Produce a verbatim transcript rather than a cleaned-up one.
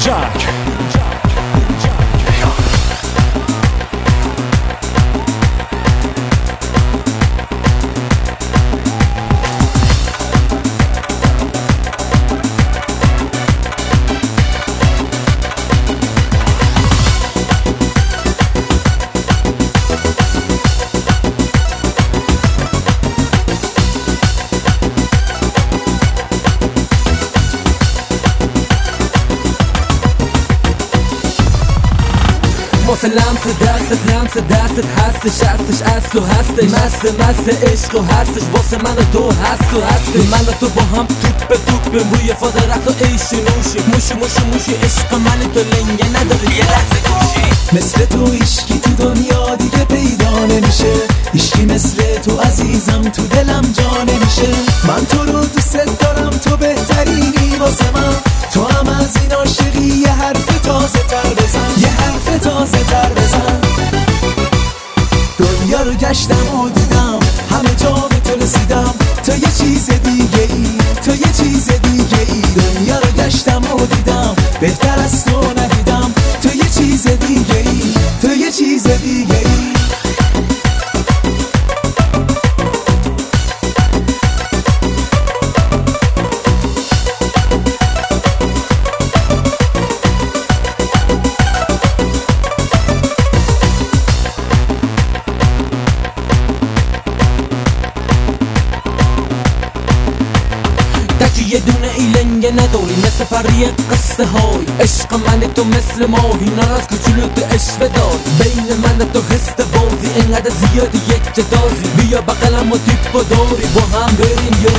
جک. واسه لمس دستت لمس دستت هستش هستش از تو هستش مست مست عشق و هستش واسه من و تو هست و هستش من و تو با هم توپ به توپ روی فاز رقص و عیشی نوشی موشی موشی موشی عشق من تو لنگه نداری یه لحظه گوشی مثل تو عشقی تو دنیا دیگه پیدا نمیشه عشقی مثل تو عزیزم تو دلم جا نمیشه من تو رو دوست دارم تو بهترینی واسه من تو هم از این عاشقی یه حرف تازه تر بزن یه حرف تازه تر بزن دنیا رو گشتم و دیدم همه جا به تو رسیدم تو یه چیز دیگه ای تو یه چیز دیگه ای دنیا رو گشتم و دیدم بهتر از تو ندیدم تو یه چیز دیگه ای تو یه چیز دیگه ای یه دونه ایلنگه نداری مثل پری قصه های عشق من تو مثل ماهی ناراز کچولو تو عشق دار بین من تو حس بازی اینقدر زیادی یک جدازی بیا بقلم و تیپ و داری با هم بریم یه